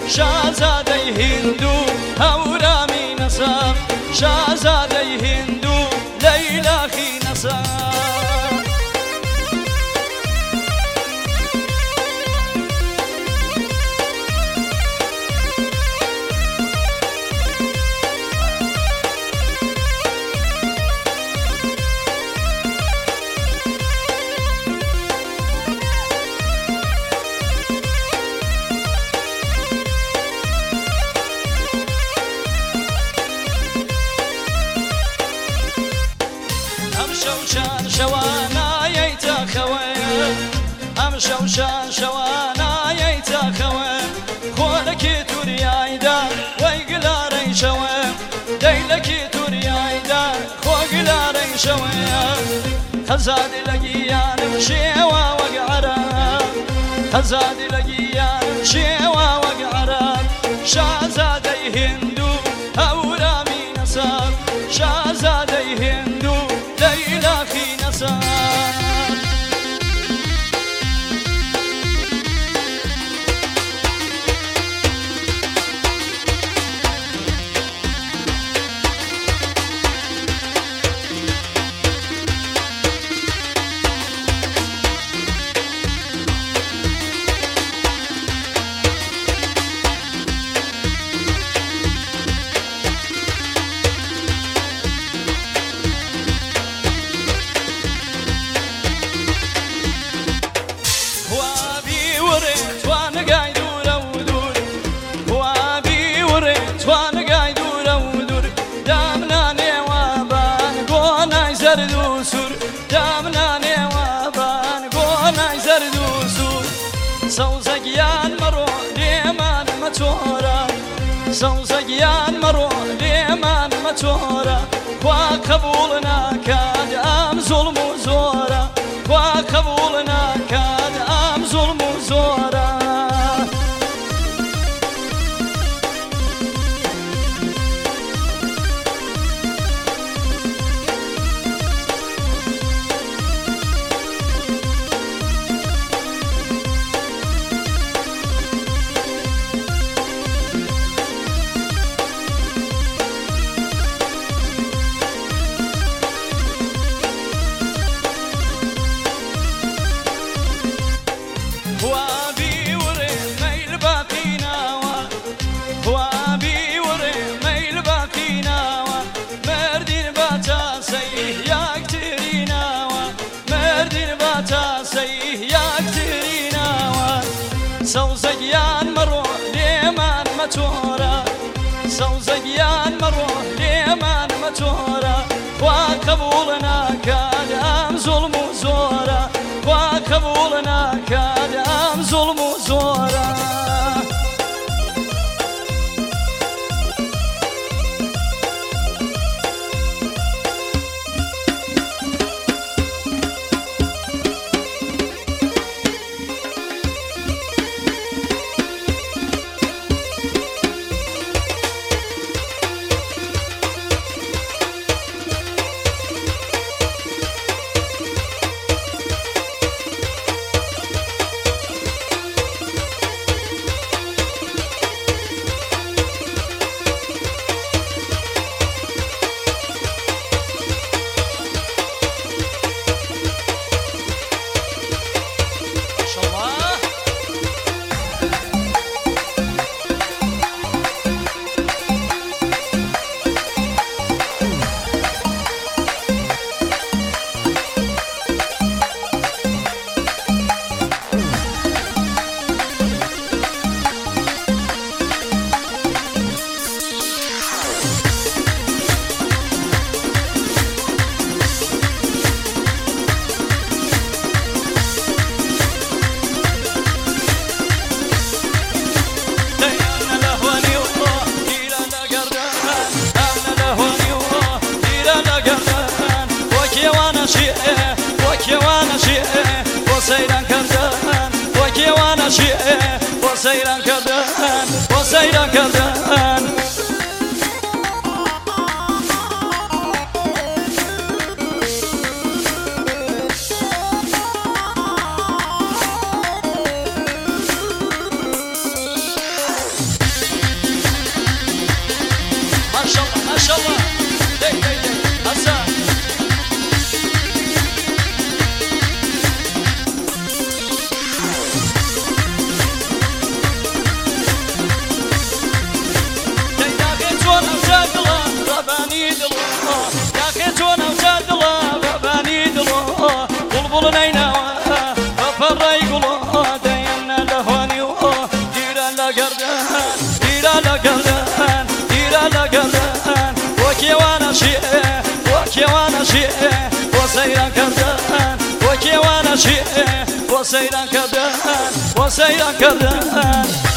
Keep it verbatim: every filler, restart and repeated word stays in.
شازادەی هیندو هەورامی نەسەم شازادەی هیندو لەیلاخی نەسەم شەوشان شەوانایەی تاخەوە ئەم شەوشان شەوانایەی تاخەوە خۆلەکی تووریایدا وەی گلارەی شەوە دەیلەکی تووریایدا خۆ گلارەی شەوە خەزادی لە گیانم شێوە وەک عەرەب خەزادی لە گیانم شێوە وەک عەرەب شازادەی هیندو هەورامی نەسەب شازادەی هیندو لەیلاخی نەسەب سەوزەگیان مەڕۆ لێمان مەچۆرە سەوزەگیان مەڕۆ لێمان مەچۆرە خوا قەبوڵ ناکات ئەم زوڵم و زۆرە خوا قەبوڵ ناکات ئەم زوڵم و زۆرە سەوزەگیان مەڕۆ لێمان مەچۆرە سەوزەگیان مەڕۆ لێمان مەچۆرە خوا قەبوڵ ناکات ئەم زوڵم و زۆرە خوا قەبوڵ ناکات ئەم زوڵم و زۆرە سەیران کردن بۆ کێوانە شێ بۆ سەیران کردن بۆ سەیران کردن إيرا لقلان إيرا لقلان وكيوانا شيء وكيوانا شيء وسيرا كردان وكيوانا شيء وسيرا كردان وسيرا كردان